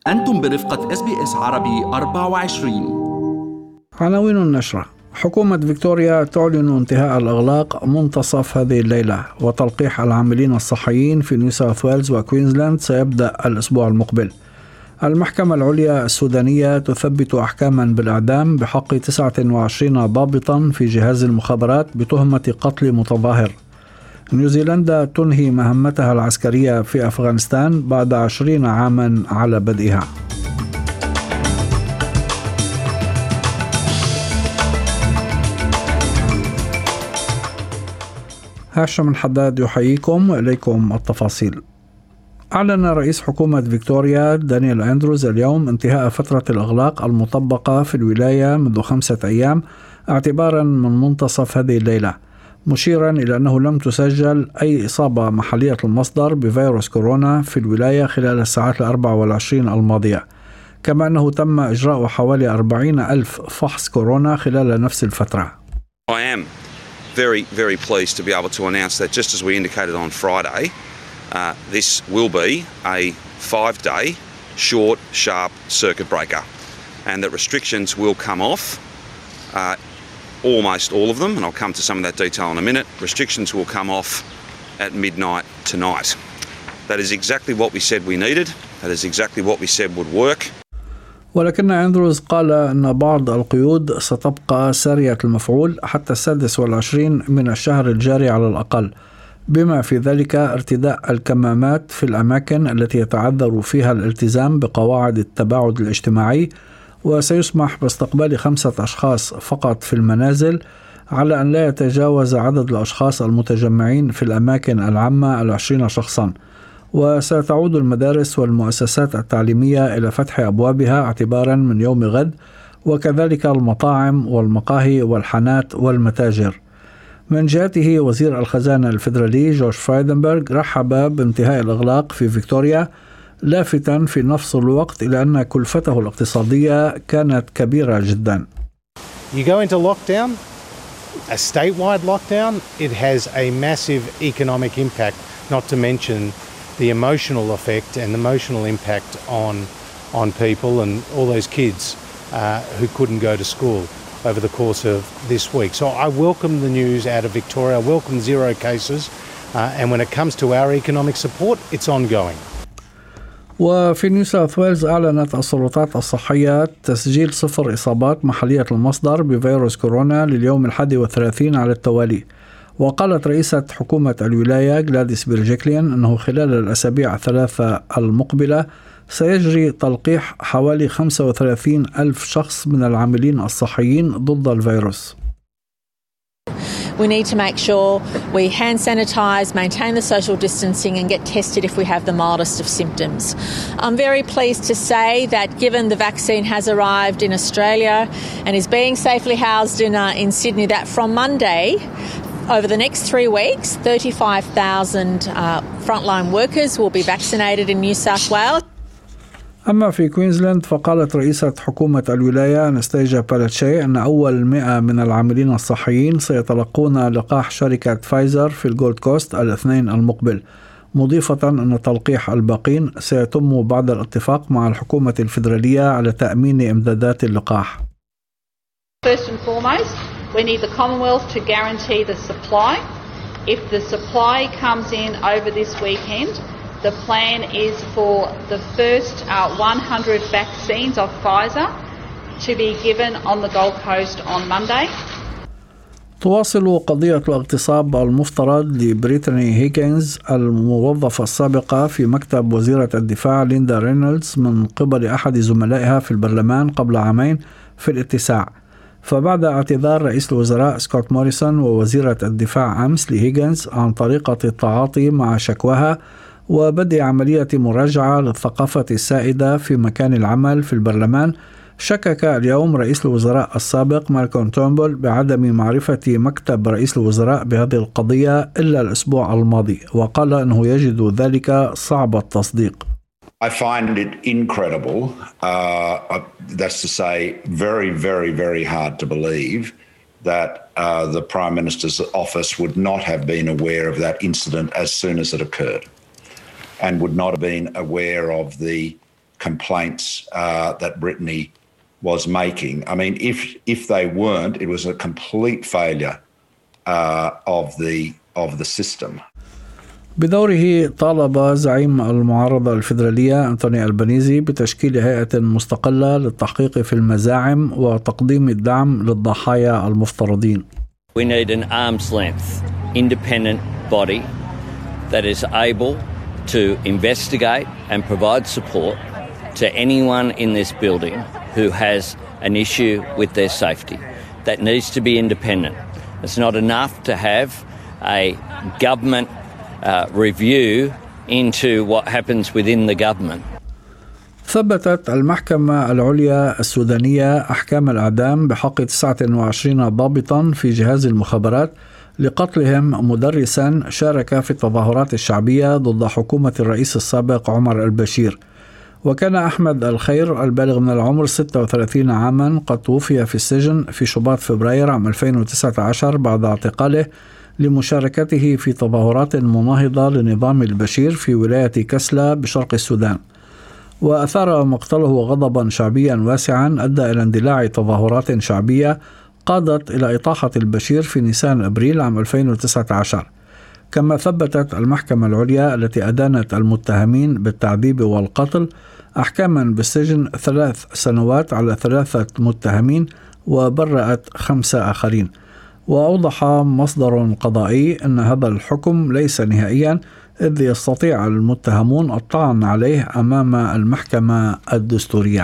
أنتم برفقة SBS عربي 24. عناوين النشرة: حكومة فيكتوريا تعلن انتهاء الإغلاق منتصف هذه الليلة، وتلقيح العاملين الصحيين في نيو ساوث ويلز وكوينزلاند سيبدأ الأسبوع المقبل. المحكمة العليا السودانية تثبت أحكاما بالإعدام بحق 29 ضابطا في جهاز المخابرات بتهمة قتل متظاهر. نيوزيلندا تنهي مهمتها العسكرية في أفغانستان بعد 20 عاما على بدئها. هاشم الحداد يحييكم وإليكم التفاصيل. أعلن رئيس حكومة فيكتوريا دانيال أندروز اليوم انتهاء فترة الإغلاق المطبقة في الولاية منذ 5 أيام اعتبارا من منتصف هذه الليلة، مشيرا إلى أنه لم تسجل أي إصابة محلية المصدر بفيروس كورونا في الولاية خلال الساعات 24 الماضية، كما أنه تم إجراء حوالي 40,000 فحص كورونا خلال نفس الفترة. I am very pleased to be able to announce that, just as we indicated on Friday, this will be a 5-day short, sharp circuit breaker, and that restrictions will come off, almost all of them, and I'll come to some of that detail in a minute. Restrictions will come off at midnight tonight. That is exactly what we said we needed. That is exactly what we said would work. ولكن أندروز قال أن بعض القيود ستبقى سارية المفعول حتى 26 من الشهر الجاري على الأقل، بما في ذلك ارتداء الكمامات في الأماكن التي يتعذر فيها الالتزام بقواعد التباعد الاجتماعي، وسيسمح باستقبال 5 أشخاص فقط في المنازل، على أن لا يتجاوز عدد الأشخاص المتجمعين في الأماكن العامة 20 شخصا. وستعود المدارس والمؤسسات التعليمية إلى فتح أبوابها اعتبارا من يوم غد، وكذلك المطاعم والمقاهي والحانات والمتاجر. من جهته وزير الخزانة الفيدرالي جورج فرايدنبرغ رحب بانتهاء الإغلاق في فيكتوريا، لافتا في نفس الوقت إلى أن كلفته الاقتصادية كانت كبيرة جدا. You go into lockdown, a statewide lockdown, it has a massive economic impact, not to mention the emotional effect and emotional impact on people and all those kids who couldn't go to school over the course of this week. So I welcome the news out of Victoria. I welcome 0 cases, and when it comes to our economic support, it's ongoing. وفي نيو ساوث ويلز أعلنت السلطات الصحية تسجيل 0 إصابات محلية المصدر بفيروس كورونا لليوم 31 على التوالي. وقالت رئيسة حكومة الولاية غلاديس بيرجيكليان أنه خلال الأسابيع 3 المقبلة سيجري تلقيح حوالي 35,000 شخص من العاملين الصحيين ضد الفيروس. We need to make sure we hand sanitize, maintain the social distancing and get tested if we have the mildest of symptoms. I'm very pleased to say that given the vaccine has arrived in Australia and is being safely housed in Sydney, that from Monday over the next 3 weeks, 35,000 frontline workers will be vaccinated in New South Wales. أما في كوينزلاند فقالت رئيسة حكومة الولاية أنستيجيا بالاتشي أن أول 100 من العاملين الصحيين سيتلقون لقاح شركة فايزر في الجولد كوست الاثنين المقبل، مضيفة أن تلقيح الباقين سيتم بعد الاتفاق مع الحكومة الفيدرالية على تأمين إمدادات اللقاح. First and foremost, we need the Commonwealth to guarantee the supply. If the supply comes in over this weekend, the plan is for the first 100 vaccines of Pfizer to be given on the Gold Coast on Monday. تواصل قضية الاغتصاب المفترض لبريتاني هيجنز الموظفة السابقة في مكتب وزيرة الدفاع ليندا رينولدز من قبل أحد زملائها في البرلمان قبل عامين في الاتساع. فبعد اعتذار رئيس الوزراء سكوت موريسون ووزيرة الدفاع أمس لهيجنز عن طريقة التعاطي مع شكواها وبدء عملية مراجعة للثقافة السائدة في مكان العمل في البرلمان، شكك اليوم رئيس الوزراء السابق مالكوم تورنبول بعدم معرفة مكتب رئيس الوزراء بهذه القضية إلا الأسبوع الماضي، وقال أنه يجد ذلك صعب التصديق. I find it incredible, that's to say very hard to believe that the Prime Minister's office would not have been aware of that incident as soon as it occurred and would not have been aware of the complaints that Brittany was making. I mean, if they weren't, it was a complete failure of the system. بدوره طالب زعيم المعارضة الفيدرالية أنتوني ألبانيزي بتشكيل هيئة مستقلة للتحقيق في المزاعم وتقديم الدعم للضحايا المفترضين. We need an arm's length independent body that is able to investigate and provide support to anyone in this building who has an issue with their safety. That needs to be independent. It's not enough to have a government review into what happens within the government. ثبتت المحكمة العليا السودانية أحكام الإعدام بحق 29 ضابطا في جهاز المخابرات لقتلهم مدرسا شارك في التظاهرات الشعبية ضد حكومة الرئيس السابق عمر البشير. وكان أحمد الخير البالغ من العمر 36 عاما قد توفي في السجن في شباط فبراير عام 2019 بعد اعتقاله لمشاركته في تظاهرات مناهضة لنظام البشير في ولاية كسلا بشرق السودان. وأثار مقتله غضبا شعبيا واسعا أدى إلى اندلاع تظاهرات شعبية قادت إلى إطاحة البشير في نيسان أبريل عام 2019. كما ثبتت المحكمة العليا التي أدانت المتهمين بالتعذيب والقتل أحكاما بالسجن 3 سنوات على 3 متهمين وبرأت 5 آخرين. وأوضح مصدر قضائي أن هذا الحكم ليس نهائيا إذ يستطيع المتهمون الطعن عليه أمام المحكمة الدستورية.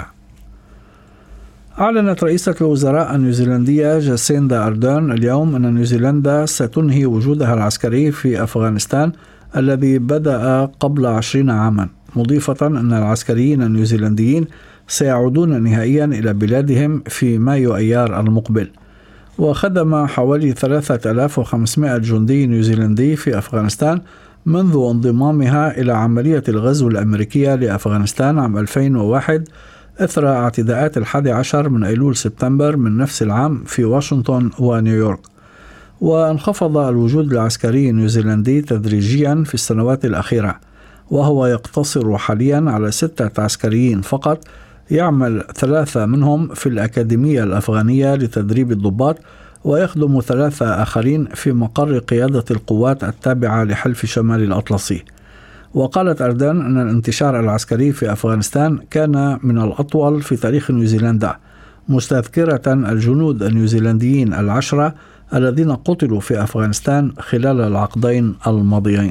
أعلنت رئيسة الوزراء النيوزيلندية جاسيندا أردرن اليوم أن نيوزيلندا ستنهي وجودها العسكري في أفغانستان الذي بدأ قبل 20 عاما، مضيفة أن العسكريين النيوزيلنديين سيعودون نهائيا إلى بلادهم في مايو أيار المقبل. وخدم حوالي 3500 جندي نيوزيلندي في أفغانستان منذ انضمامها إلى عملية الغزو الأمريكية لأفغانستان عام 2001 إثر اعتداءات 11 من أيلول سبتمبر من نفس العام في واشنطن ونيويورك. وانخفض الوجود العسكري النيوزيلندي تدريجيا في السنوات الأخيرة، وهو يقتصر حاليا على 6 عسكريين فقط، يعمل 3 منهم في الأكاديمية الأفغانية لتدريب الضباط، ويخدم 3 آخرين في مقر قيادة القوات التابعة لحلف شمال الأطلسي. وقالت أردن أن الانتشار العسكري في أفغانستان كان من الأطول في تاريخ نيوزيلندا، مستذكرة الجنود النيوزيلنديين 10 الذين قتلوا في أفغانستان خلال العقدين الماضيين.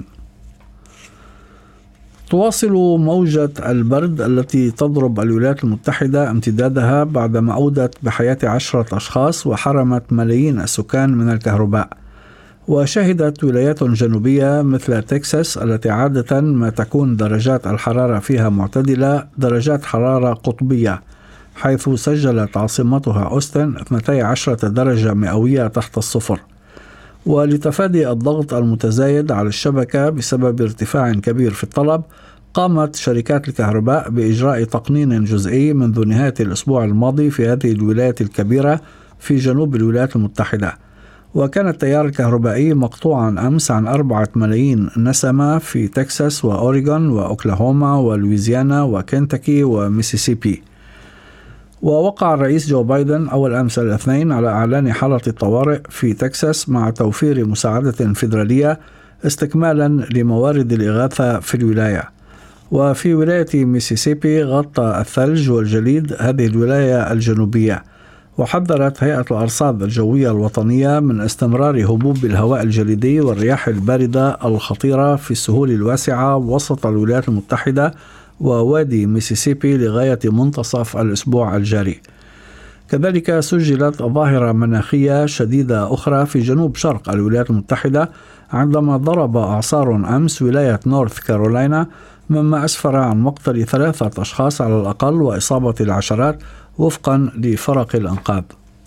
تواصل موجة البرد التي تضرب الولايات المتحدة امتدادها بعدما أودت بحياة 10 أشخاص وحرمت ملايين السكان من الكهرباء. وشهدت ولايات جنوبية مثل تكساس التي عادة ما تكون درجات الحرارة فيها معتدلة درجات حرارة قطبية، حيث سجلت عاصمتها أوستن 12 درجة مئوية تحت الصفر. ولتفادي الضغط المتزايد على الشبكة بسبب ارتفاع كبير في الطلب، قامت شركات الكهرباء بإجراء تقنين جزئي منذ نهاية الأسبوع الماضي في هذه الولايات الكبيرة في جنوب الولايات المتحدة. وكان التيار الكهربائي مقطوعا أمس عن 4 ملايين نسمة في تكساس وأوريغون وأوكلاهوما ولويزيانا وكنتاكي وميسيسيبي. ووقع الرئيس جو بايدن أول أمس الاثنين على إعلان حالة الطوارئ في تكساس مع توفير مساعدة فيدرالية استكمالا لموارد الإغاثة في الولاية. وفي ولاية ميسيسيبي غطى الثلج والجليد هذه الولاية الجنوبية. وحذرت هيئة الأرصاد الجوية الوطنية من استمرار هبوب الهواء الجليدي والرياح الباردة الخطيرة في السهول الواسعة وسط الولايات المتحدة ووادي ميسيسيبي لغاية منتصف الأسبوع الجاري. كذلك سجلت ظاهرة مناخية شديدة أخرى في جنوب شرق الولايات المتحدة عندما ضرب إعصار أمس ولاية نورث كارولاينا، مما أسفر عن مقتل 3 أشخاص على الأقل وإصابة العشرات وفقا لفرق الأنقاذ.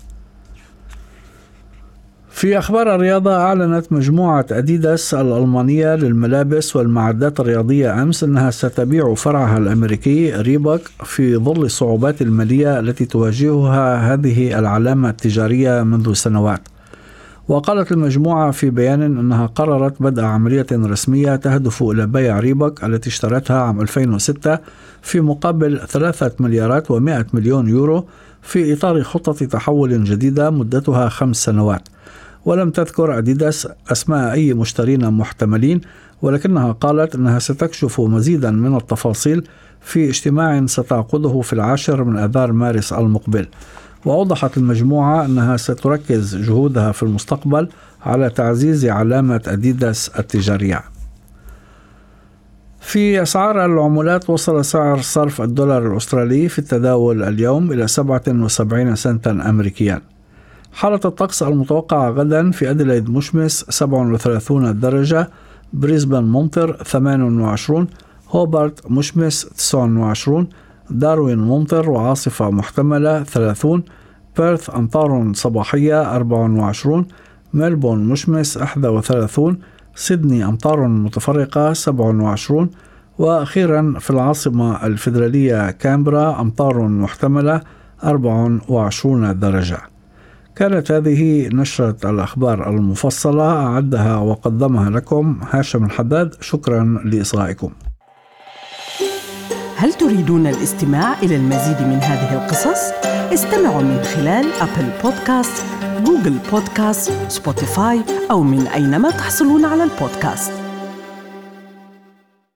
في أخبار الرياضة، أعلنت مجموعة أديداس الألمانية للملابس والمعدات الرياضية أمس أنها ستبيع فرعها الأمريكي ريبوك في ظل الصعوبات المالية التي تواجهها هذه العلامة التجارية منذ سنوات. وقالت المجموعة في بيان أنها قررت بدء عملية رسمية تهدف إلى بيع ريبوك التي اشترتها عام 2006 في مقابل 3 مليارات و100 مليون يورو في إطار خطة تحول جديدة مدتها 5 سنوات. ولم تذكر أديداس أسماء أي مشترين محتملين، ولكنها قالت أنها ستكشف مزيدا من التفاصيل في اجتماع ستعقده في 10 من آذار مارس المقبل. وأوضحت المجموعة أنها ستركز جهودها في المستقبل على تعزيز علامة أديداس التجارية. في أسعار العملات، وصل سعر صرف الدولار الأسترالي في التداول اليوم إلى 77 سنتا أمريكيا. حالة الطقس المتوقعة غدا: في أديلايد مشمس 37 درجة، بريسبن ممطر 28، هوبارت مشمس 29، داروين ممطر وعاصفة محتملة 30، بيرث أمطار صباحية 24، ملبون مشمس 31، سيدني أمطار متفرقة 27، وأخيرا في العاصمة الفيدرالية كامبرا أمطار محتملة 24 درجة. كانت هذه نشرة الأخبار المفصلة، أعدها وقدمها لكم هاشم الحداد. شكرا لإصغائكم. هل تريدون الاستماع إلى المزيد من هذه القصص؟ استمعوا من خلال أبل بودكاست، جوجل بودكاست، سبوتيفاي أو من أينما تحصلون على البودكاست.